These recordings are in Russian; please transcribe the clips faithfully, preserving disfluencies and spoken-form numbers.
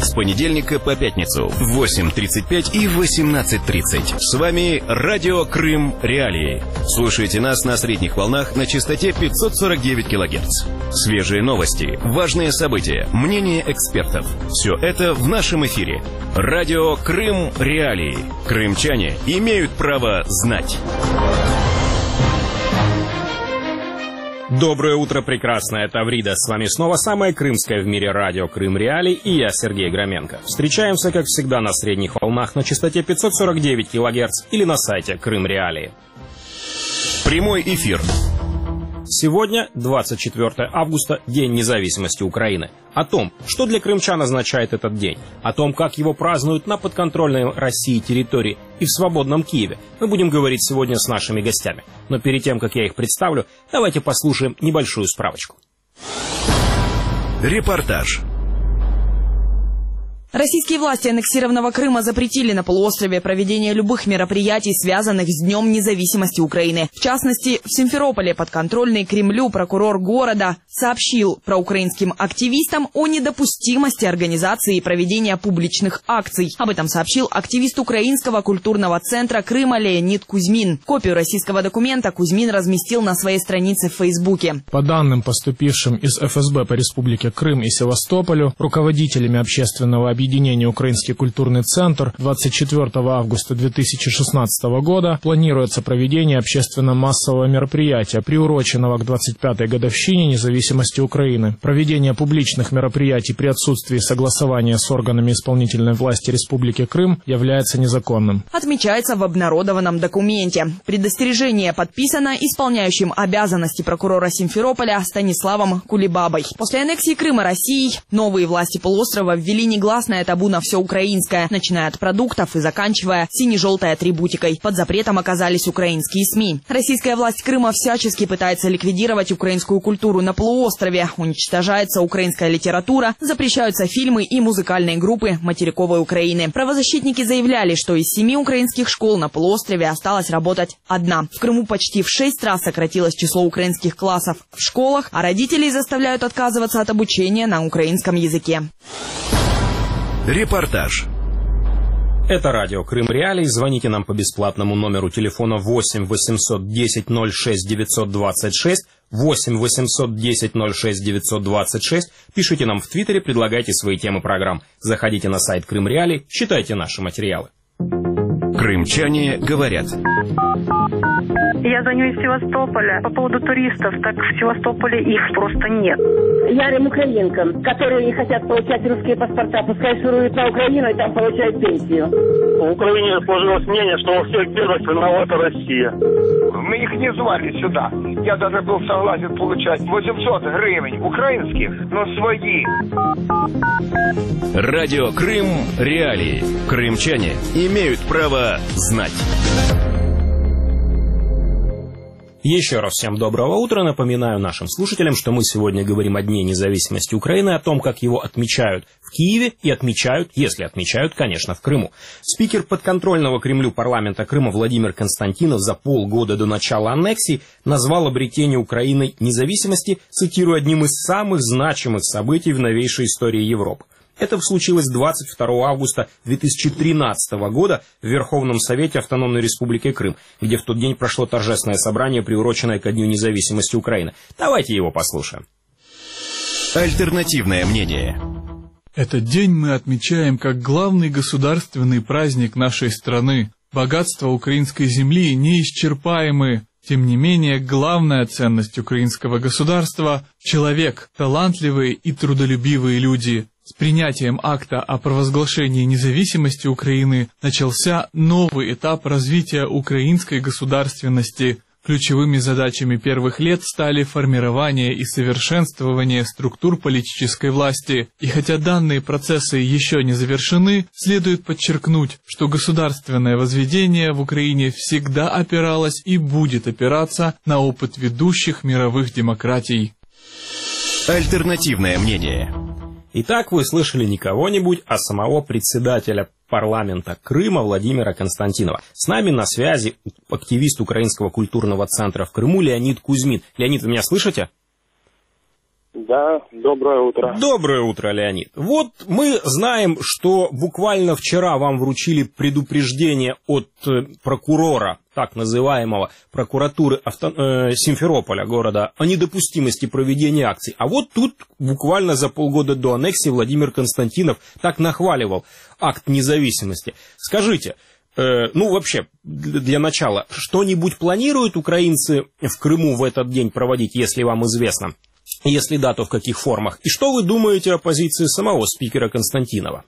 С понедельника по пятницу в восемь тридцать пять и восемнадцать тридцать. С вами Радио Крым Реалии. Слушайте нас на средних волнах на частоте пятьсот сорок девять килогерц. Свежие новости, важные события, мнения экспертов. Все это в нашем эфире. Радио Крым Реалии. Крымчане имеют право знать. Доброе утро, прекрасная Таврида. С вами снова самое крымское в мире радио Крым Реалии и я, Сергей Громенко. Встречаемся, как всегда, на средних волнах на частоте пятьсот сорок девять килогерц или на сайте Крым Реалии. Прямой эфир. Сегодня, двадцать четвёртое августа, День независимости Украины. О том, что для крымчан означает этот день, о том, как его празднуют на подконтрольной России территории и в свободном Киеве, мы будем говорить сегодня с нашими гостями. Но перед тем, как я их представлю, давайте послушаем небольшую справочку. Репортаж. Российские власти аннексированного Крыма запретили на полуострове проведение любых мероприятий, связанных с Днем независимости Украины. В частности, в Симферополе подконтрольный Кремлю прокурор города сообщил проукраинским активистам о недопустимости организации и проведения публичных акций. Об этом сообщил активист Украинского культурного центра Крыма Леонид Кузьмин. Копию российского документа Кузьмин разместил на своей странице в Фейсбуке. По данным, поступившим из эф эс бэ по Республике Крым и Севастополю, руководителями общественного объединения Объединение «Украинский культурный центр» двадцать четвёртого августа две тысячи шестнадцатого года планируется проведение общественно-массового мероприятия, приуроченного к двадцать пятой годовщине независимости Украины. Проведение публичных мероприятий при отсутствии согласования с органами исполнительной власти Республики Крым является незаконным. Отмечается в обнародованном документе. Предостережение подписано исполняющим обязанности прокурора Симферополя Станиславом Кулебабой. После аннексии Крыма Россией новые власти полуострова ввели негласное табу на все украинское, начиная от продуктов и заканчивая сине-желтой атрибутикой. Под запретом оказались украинские СМИ. Российская власть Крыма всячески пытается ликвидировать украинскую культуру на полуострове. Уничтожается украинская литература, запрещаются фильмы и музыкальные группы материковой Украины. Правозащитники заявляли, что из семи украинских школ на полуострове осталась работать одна. В Крыму почти в шесть раз сократилось число украинских классов в школах, а родителей заставляют отказываться от обучения на украинском языке. Репортаж. Это радио Крым Реалии. Звоните нам по бесплатному номеру телефона восемь восемьсот десять ноль шесть девятьсот двадцать шесть, восемь восемьсот десять ноль шесть девятьсот двадцать шесть. Пишите нам в Твиттере, предлагайте свои темы программ. Заходите на сайт Крым Реалии, читайте наши материалы. Крымчане говорят. Я звоню из Севастополя. По поводу туристов, так в Севастополе их просто нет. Ярым украинкам, которые не хотят получать русские паспорта, пускай шуруют на Украину и там получают пенсию. В Украине сложилось мнение, что во всех бедах виновата Россия. Мы их не звали сюда. Я даже был согласен получать восемьсот гривен украинских, но свои. Радио Крым Реалии. Крымчане имеют право знать. Еще раз всем доброго утра. Напоминаю нашим слушателям, что мы сегодня говорим о Дне независимости Украины, о том, как его отмечают в Киеве и отмечают, если отмечают, конечно, в Крыму. Спикер подконтрольного Кремлю парламента Крыма Владимир Константинов за полгода до начала аннексии назвал обретение Украины независимости, цитирую, одним из самых значимых событий в новейшей истории Европы. Это случилось двадцать второго августа две тысячи тринадцатого года в Верховном Совете Автономной Республики Крым, где в тот день прошло торжественное собрание, приуроченное ко Дню независимости Украины. Давайте его послушаем. Альтернативное мнение. Этот день мы отмечаем как главный государственный праздник нашей страны. Богатства украинской земли неисчерпаемы. Тем не менее, главная ценность украинского государства – человек, талантливые и трудолюбивые люди. С принятием акта о провозглашении независимости Украины начался новый этап развития украинской государственности. Ключевыми задачами первых лет стали формирование и совершенствование структур политической власти. И хотя данные процессы еще не завершены, следует подчеркнуть, что государственное возведение в Украине всегда опиралось и будет опираться на опыт ведущих мировых демократий. Альтернативное мнение. Итак, вы слышали не кого-нибудь, а самого председателя парламента Крыма Владимира Константинова. С нами на связи активист Украинского культурного центра в Крыму Леонид Кузьмин. Леонид, вы меня слышите? Да, доброе утро. Доброе утро, Леонид. Вот мы знаем, что буквально вчера вам вручили предупреждение от прокурора, так называемого прокуратуры авто... э, Симферополя, города, о недопустимости проведения акций. А вот тут буквально за полгода до аннексии Владимир Константинов так нахваливал акт независимости. Скажите, э, ну вообще, для начала, что-нибудь планируют украинцы в Крыму в этот день проводить, если вам известно? Если да, то в каких формах? И что вы думаете о позиции самого спикера Константинова?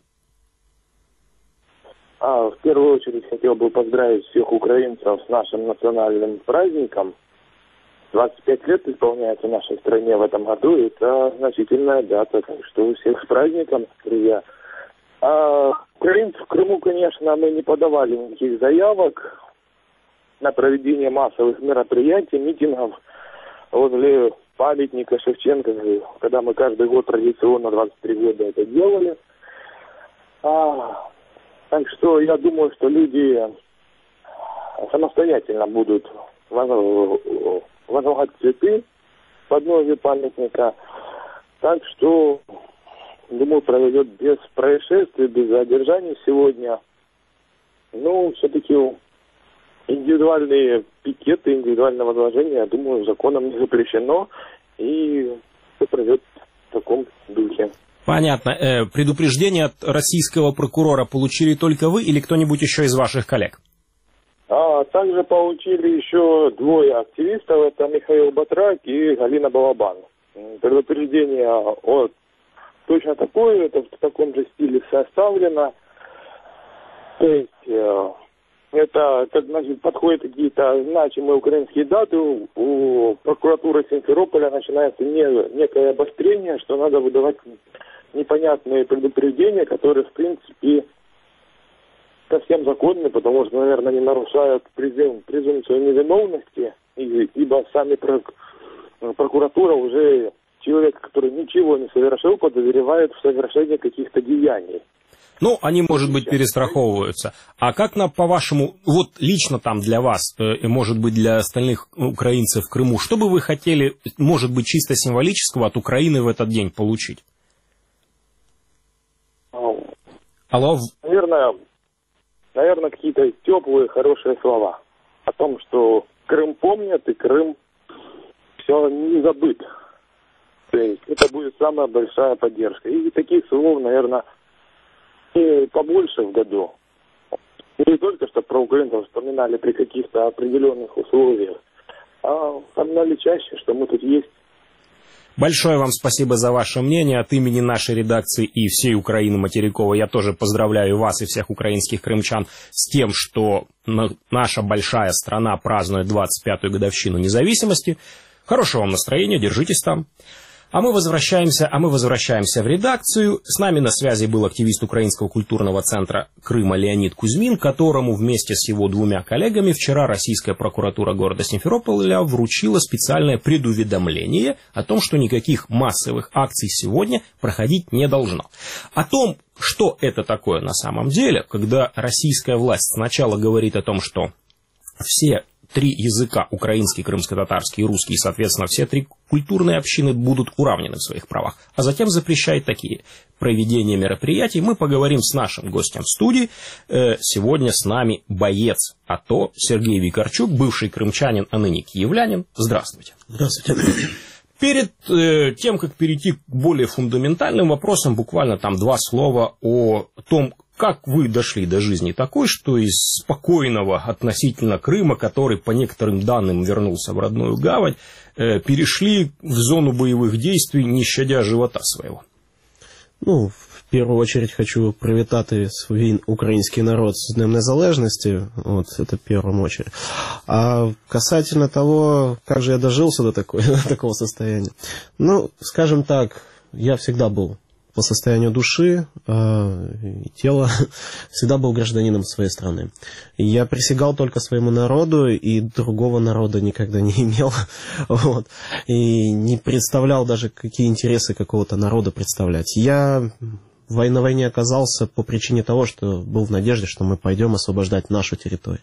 А, в первую очередь хотел бы поздравить всех украинцев с нашим национальным праздником. двадцать пять лет исполняется в нашей стране в этом году. Это значительная дата. Так что всех с праздником, друзья. А украинцев в Крыму, конечно, мы не подавали никаких заявок на проведение массовых мероприятий, митингов возле памятника Шевченко, когда мы каждый год традиционно двадцать три года это делали. А, так что я думаю, что люди самостоятельно будут возлагать цветы в подножие памятника. Так что, думаю, проведет без происшествий, без задержаний сегодня. Ну, все-таки индивидуальные пикеты, индивидуальное возложение, я думаю, законом не запрещено, и все пройдет в таком духе. Понятно. Э, предупреждение от российского прокурора получили только вы или кто-нибудь еще из ваших коллег? А также получили еще двое активистов, это Михаил Батрак и Галина Балабан. Предупреждение от точно такое, это в таком же стиле составлено. То есть э, это, как значит, подходят какие-то значимые украинские даты, у, у прокуратуры Симферополя начинается не, некое обострение, что надо выдавать непонятные предупреждения, которые, в принципе, совсем законны, потому что, наверное, они нарушают презум, презумпцию невиновности, и, ибо сами прок, прокуратура уже человека, который ничего не совершил, подозревает в совершении каких-то деяний. Ну, они, может быть, перестраховываются. А как, на, по-вашему, вот лично там для вас, и, может быть, для остальных украинцев в Крыму, что бы вы хотели, может быть, чисто символического от Украины в этот день получить? Алло? Наверное, наверное, какие-то теплые, хорошие слова о том, что Крым помнят, и Крым все не забыт. То есть это будет самая большая поддержка. И таких слов, наверное, и побольше в году. Не только, что про украинцев вспоминали при каких-то определенных условиях, а вспоминали чаще, что мы тут есть. Большое вам спасибо за ваше мнение. От имени нашей редакции и всей Украины материковой я тоже поздравляю вас и всех украинских крымчан с тем, что наша большая страна празднует двадцать пятую годовщину независимости. Хорошего вам настроения, держитесь там. А мы возвращаемся, а мы возвращаемся в редакцию. С нами на связи был активист Украинского культурного центра Крыма Леонид Кузьмин, которому вместе с его двумя коллегами вчера российская прокуратура города Симферополя вручила специальное предуведомление о том, что никаких массовых акций сегодня проходить не должно. О том, что это такое на самом деле, когда российская власть сначала говорит о том, что все три языка, украинский, крымско-татарский и русский, соответственно, все три культурные общины будут уравнены в своих правах, а затем запрещает такие проведения мероприятий. Мы поговорим с нашим гостем в студии. Сегодня с нами боец АТО Сергей Викарчук, бывший крымчанин, а ныне киевлянин. Здравствуйте. Здравствуйте. Перед э, тем, как перейти к более фундаментальным вопросам, буквально там два слова о том, как вы дошли до жизни такой, что из спокойного относительно Крыма, который по некоторым данным вернулся в родную гавань, э, перешли в зону боевых действий, не щадя живота своего? Ну, в первую очередь хочу привітати свій український народ з Днем Незалежності, вот, это в первую очередь. А касательно того, как же я дожился до, такой, до такого состояния, ну, скажем так, я всегда был по состоянию души э, и тела, всегда был гражданином своей страны. Я присягал только своему народу, и другого народа никогда не имел. Вот. И не представлял даже, какие интересы какого-то народа представлять. Я на войне оказался по причине того, что был в надежде, что мы пойдем освобождать нашу территорию.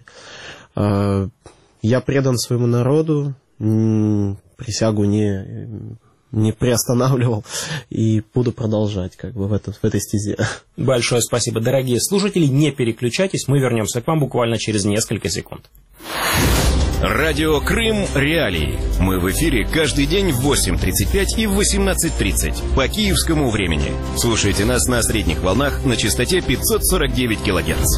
Э, я предан своему народу, присягу не... не приостанавливал и буду продолжать как бы в, это, в этой стезе. Большое спасибо, дорогие слушатели. Не переключайтесь, мы вернемся к вам буквально через несколько секунд. Радио Крым Реалии. Мы в эфире каждый день в восемь тридцать пять и в восемнадцать тридцать по киевскому времени. Слушайте нас на средних волнах на частоте пятьсот сорок девять килогерц.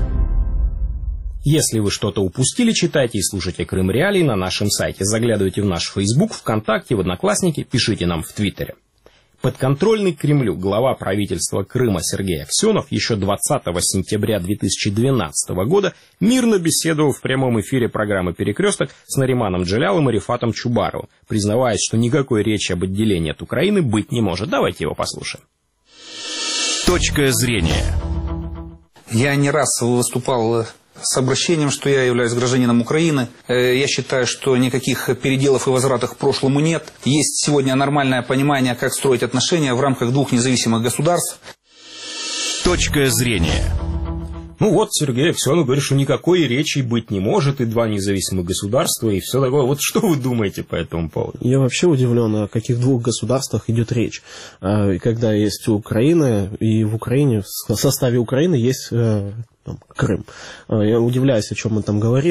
Если вы что-то упустили, читайте и слушайте Крым Реалии на нашем сайте. Заглядывайте в наш Facebook, ВКонтакте, в Одноклассники, пишите нам в Твиттере. Подконтрольный Кремлю глава правительства Крыма Сергей Аксенов еще двадцатого сентября две тысячи двенадцатого года мирно беседовал в прямом эфире программы «Перекресток» с Нариманом Джелялом и Рифатом Чубаровым, признаваясь, что никакой речи об отделении от Украины быть не может. Давайте его послушаем. Точка зрения. Я не раз выступал с обращением, что я являюсь гражданином Украины. Я считаю, что никаких переделов и возвратов к прошлому нет. Есть сегодня нормальное понимание, как строить отношения в рамках двух независимых государств. Точка зрения. Ну вот, Сергей Аксенов говорит, что никакой речи быть не может, и два независимых государства, и все такое. Вот что вы думаете по этому поводу? Я вообще удивлен, о каких двух государствах идет речь. Когда есть Украина, и в Украине, в составе Украины есть Крым. Я удивляюсь, о чем он там говорит,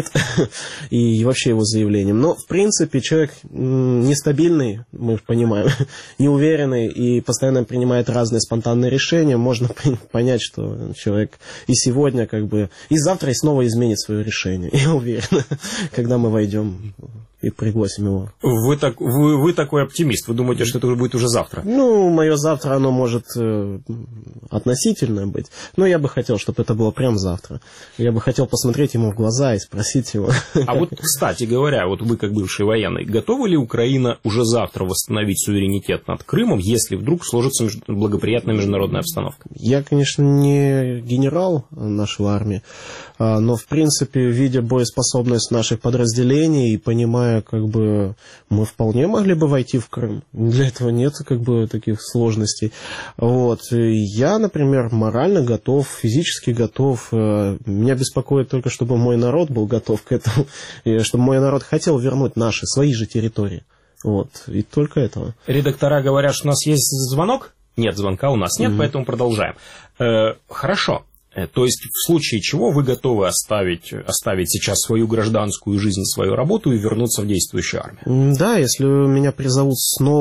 и вообще его заявлением. Но, в принципе, человек нестабильный, мы понимаем, неуверенный, и постоянно принимает разные спонтанные решения. Можно понять, что человек и сегодня, как бы, и завтра и снова изменит свое решение. Я уверен, когда мы войдем и пригласим его. Вы, так, вы, вы такой оптимист. Вы думаете, что это будет уже завтра? Ну, мое завтра, оно может э, относительно быть. Но я бы хотел, чтобы это было прям завтра. Я бы хотел посмотреть ему в глаза и спросить его. А вот, кстати говоря, вот вы как бывший военный, готова ли Украина уже завтра восстановить суверенитет над Крымом, если вдруг сложится благоприятная международная обстановка? Я, конечно, не генерал нашей армии, но, в принципе, видя боеспособность наших подразделений и понимая, как бы, мы вполне могли бы войти в Крым. Для этого нет, как бы, таких сложностей. Вот. Я, например, морально готов, физически готов. Меня беспокоит только, чтобы мой народ был готов к этому, и чтобы мой народ хотел вернуть наши, свои же территории. Вот. И только этого. Редактора говорят, что у нас есть звонок. Нет, звонка у нас нет, mm-hmm. поэтому продолжаем. Э, хорошо. То есть, в случае чего вы готовы оставить, оставить сейчас свою гражданскую жизнь, свою работу и вернуться в действующую армию? Да, если меня призовут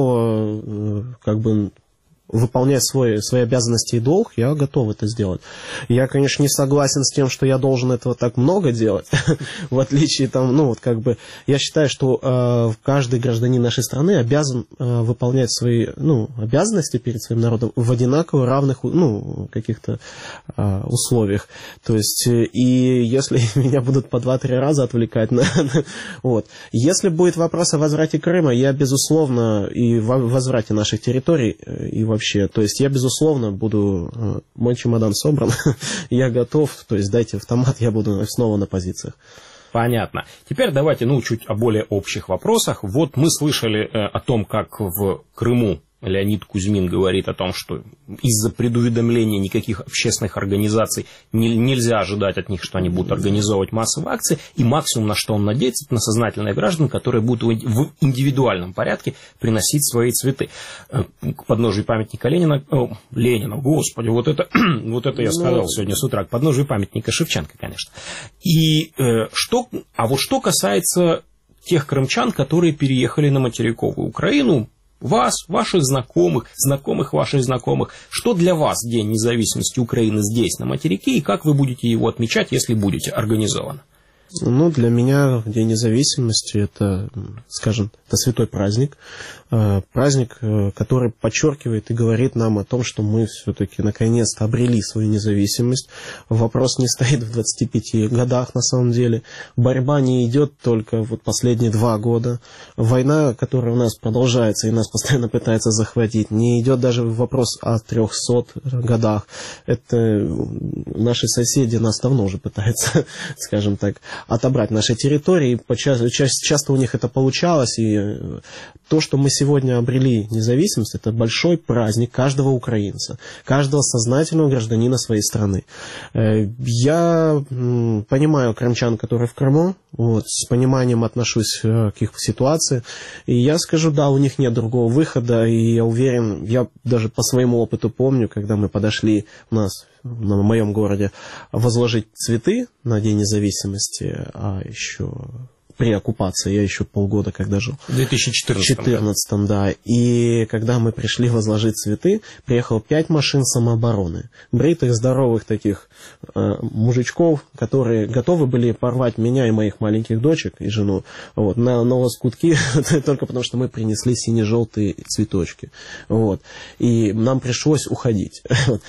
снова, как бы, выполнять свой, свои обязанности и долг, я готов это сделать. Я, конечно, не согласен с тем, что я должен этого так много делать, в отличие, там, ну, вот, как бы, я считаю, что э, каждый гражданин нашей страны обязан э, выполнять свои, ну, обязанности перед своим народом в одинаково равных, ну, каких-то э, условиях. То есть, э, и если меня будут по два-три раза отвлекать на... вот. Если будет вопрос о возврате Крыма, я, безусловно, и в возврате наших территорий, и вообще вообще. То есть я, безусловно, буду... Мой чемодан собран, я готов. То есть дайте автомат, я буду снова на позициях. Понятно. Теперь давайте, ну, чуть о более общих вопросах. Вот мы слышали э, о том, как в Крыму Леонид Кузьмин говорит о том, что из-за предуведомления никаких общественных организаций не, нельзя ожидать от них, что они будут организовывать массовые акции, и максимум, на что он надеется, это на сознательных граждан, которые будут в индивидуальном порядке приносить свои цветы к подножию памятника Ленина. О, Ленина, господи, вот это, вот это я сказал ну... сегодня с утра, к подножию памятника Шевченко, конечно. И э, что, а вот что касается тех крымчан, которые переехали на материковую Украину, вас, ваших знакомых, знакомых ваших знакомых. Что для вас День независимости Украины здесь, на материке, и как вы будете его отмечать, если будете организованы? Ну, для меня День независимости – это, скажем, это святой праздник. Праздник, который подчеркивает и говорит нам о том, что мы все-таки наконец-то обрели свою независимость. Вопрос не стоит в двадцати пяти годах на самом деле. Борьба не идет только вот последние два года. Война, которая у нас продолжается и нас постоянно пытается захватить, не идет даже вопрос о трехсот годах. Это наши соседи нас давно уже пытаются, скажем так. отобрать наши территории. Часто у них это получалось. И то, что мы сегодня обрели независимость, это большой праздник каждого украинца, каждого сознательного гражданина своей страны. Я понимаю крымчан, которые в Крыму, вот, с пониманием отношусь к их ситуации. И я скажу, да, у них нет другого выхода. И я уверен, я даже по своему опыту помню, когда мы подошли у нас в моем городе возложить цветы на День независимости, а еще при оккупации, я еще полгода когда жил. В две тысячи четырнадцатом, да. И когда мы пришли возложить цветы, приехало пять машин самообороны. Бритых, здоровых таких э, мужичков, которые готовы были порвать меня и моих маленьких дочек и жену вот, на, на лоскутки, только потому что мы принесли сине-желтые цветочки. Вот. И нам пришлось уходить.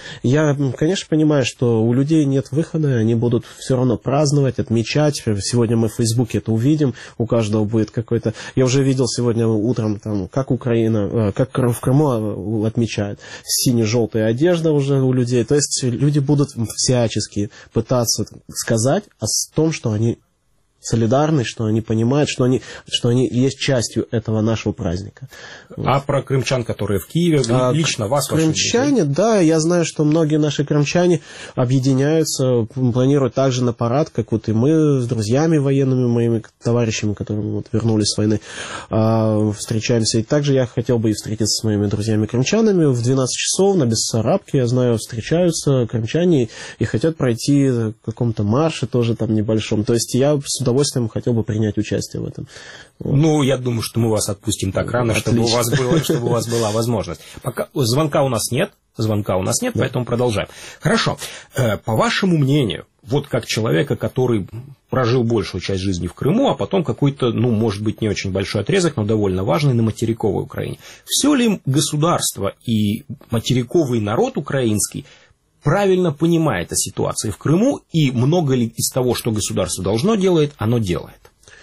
Я, конечно, понимаю, что у людей нет выхода, они будут все равно праздновать, отмечать. Сегодня мы в Фейсбуке это увидим. У каждого будет какой-то... Я уже видел сегодня утром, там, как Украина, как в Крыму отмечают. Сине-желтая одежда уже у людей. То есть люди будут всячески пытаться сказать о том, что они солидарны, что они понимают, что они, что они есть частью этого нашего праздника. А про крымчан, которые в Киеве, а, лично вас... Крымчане, да, я знаю, что многие наши крымчане объединяются, планируют так же на парад, как вот и мы с друзьями военными, моими товарищами, которые вот вернулись с войны, встречаемся. И также я хотел бы и встретиться с моими друзьями-крымчанами в двенадцать часов на Бессарабке, я знаю, встречаются крымчане и хотят пройти в каком-то марше тоже там небольшом. То есть я с удовольствием хотел бы принять участие в этом. Вот. Ну, я думаю, что мы вас отпустим так рано, чтобы у, вас было, чтобы у вас была возможность. Пока звонка у нас нет, звонка у нас нет, да. Поэтому продолжаем. Хорошо. По вашему мнению, вот как человека, который прожил большую часть жизни в Крыму, а потом какой-то, ну, может быть, не очень большой отрезок, но довольно важный на материковой Украине. Все ли государство и материковый народ украинский правильно понимает о ситуации в Крыму, и много ли из того, что государство должно делать, оно делает?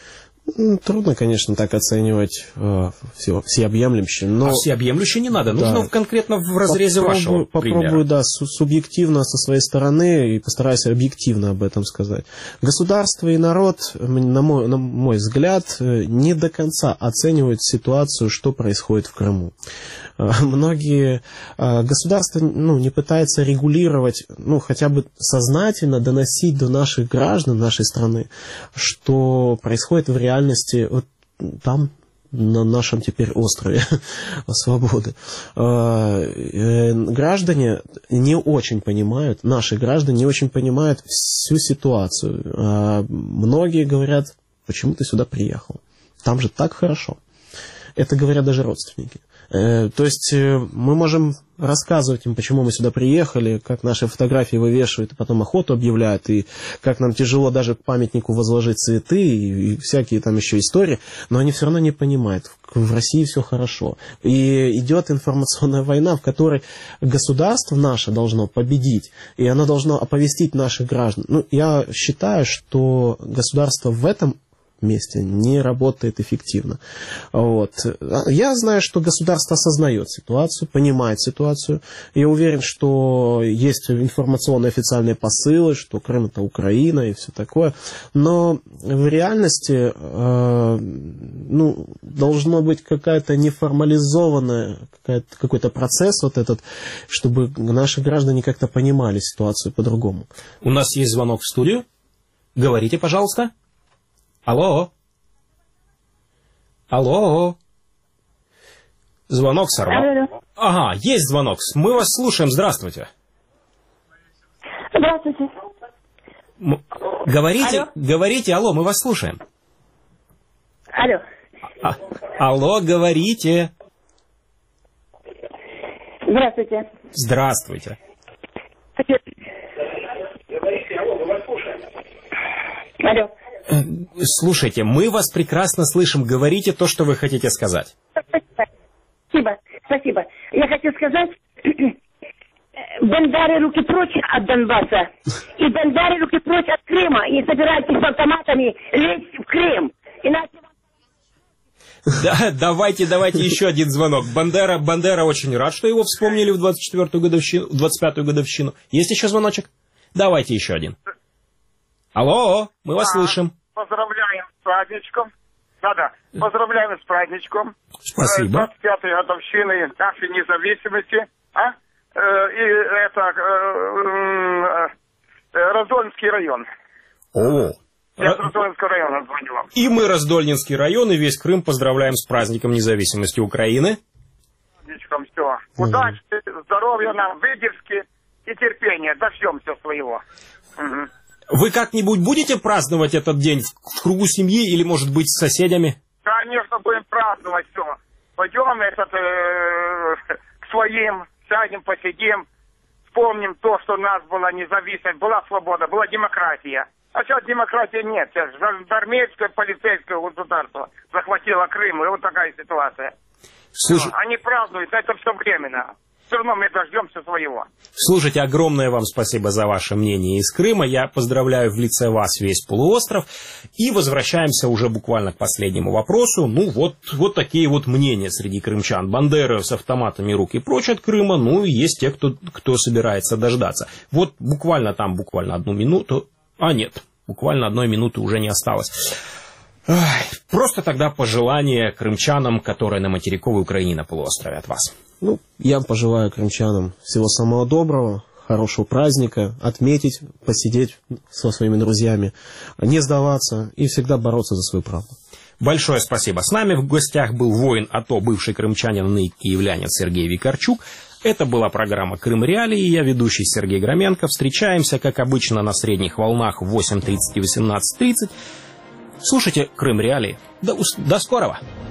Трудно, конечно, так оценивать э, все, всеобъемлюще, но... А всеобъемлюще не надо, нужно да. конкретно в разрезе попробую, вашего примера. Попробую, да, субъективно со своей стороны и постараюсь объективно об этом сказать. Государство и народ, на мой, на мой взгляд, не до конца оценивают ситуацию, что происходит в Крыму. Многие государства ну, не пытаются регулировать, ну, хотя бы сознательно доносить до наших граждан нашей страны, что происходит в реальности вот там, на нашем теперь острове свободы. Граждане не очень понимают, наши граждане не очень понимают всю ситуацию. Многие говорят, почему ты сюда приехал? Там же так хорошо. Это говорят даже родственники. То есть мы можем рассказывать им, почему мы сюда приехали, как наши фотографии вывешивают, и потом охоту объявляют, и как нам тяжело даже к памятнику возложить цветы, и, и всякие там еще истории, но они все равно не понимают, в России все хорошо. И идет информационная война, в которой государство наше должно победить, и оно должно оповестить наших граждан. Ну, я считаю, что государство в этом месте не работает эффективно. Вот. Я знаю, что государство осознает ситуацию, понимает ситуацию. Я уверен, что есть информационные официальные посылы, что Крым это Украина и все такое. Но в реальности э, ну, должно быть какая-то неформализованная, какая-то, какой-то процесс вот этот, чтобы наши граждане как-то понимали ситуацию по-другому. У нас есть звонок в студию. Говорите, пожалуйста. Алло? Алло? Звонок сорвал. Алло. Ага, есть звонок. Мы вас слушаем. Здравствуйте. Здравствуйте. М- говорите, алло. говорите, алло, мы вас слушаем. Алло. А- алло, говорите. Здравствуйте. Здравствуйте. Алло. Слушайте, мы вас прекрасно слышим. Говорите то, что вы хотите сказать. Спасибо, спасибо. Я хочу сказать, бандары руки прочь от Донбасса. И бандары руки прочь от Крыма. И собирайтесь с автоматами лезть в Крым. Иначе... Да, давайте, давайте еще один звонок. Бандера, Бандера очень рад, что его вспомнили в двадцать четвёртую годовщину, в двадцать пятую годовщину. Есть еще звоночек? Давайте еще один. Алло, мы вас а, слышим. Поздравляем с праздничком. Да-да, поздравляем с праздничком. Спасибо. двадцать пятой годовщины нашей независимости. А? И это Раздольнский район. О, Я из Раздольнского района звоню вам. И мы, Раздольнинский район, и весь Крым поздравляем с праздником независимости Украины. Праздничком все. Удачи, здоровья нам, выдержки и терпения. Дождемся своего. Угу. Вы как-нибудь будете праздновать этот день в кругу семьи или, может быть, с соседями? Конечно, будем праздновать все. Пойдем этот, э, к своим, сядем, посидим, вспомним то, что у нас была независимость, была свобода, была демократия. А сейчас демократии нет. Сейчас жандармейское, полицейское государство захватило Крым, и вот такая ситуация. Слушай... Они празднуют, это все временно. Все равно мы дождемся своего. Слушайте, огромное вам спасибо за ваше мнение из Крыма. Я поздравляю в лице вас весь полуостров. И возвращаемся уже буквально к последнему вопросу. Ну, вот, вот такие вот мнения среди крымчан. Бандеры с автоматами руки прочь от Крыма. Ну, и есть те, кто, кто собирается дождаться. Вот буквально там, буквально одну минуту. А нет, буквально одной минуты уже не осталось. Ой, просто тогда пожелание крымчанам, которые на материковой Украине на полуострове от вас. Ну, я пожелаю крымчанам всего самого доброго, хорошего праздника, отметить, посидеть со своими друзьями, не сдаваться и всегда бороться за свою правду. Большое спасибо. С нами в гостях был воин АТО, бывший крымчанин и киевлянин Сергей Викарчук. Это была программа «Крым Реалии». Я ведущий Сергей Громенко. Встречаемся, как обычно, на средних волнах в восемь тридцать и восемнадцать тридцать. Слушайте «Крым Реалии». До, до скорого!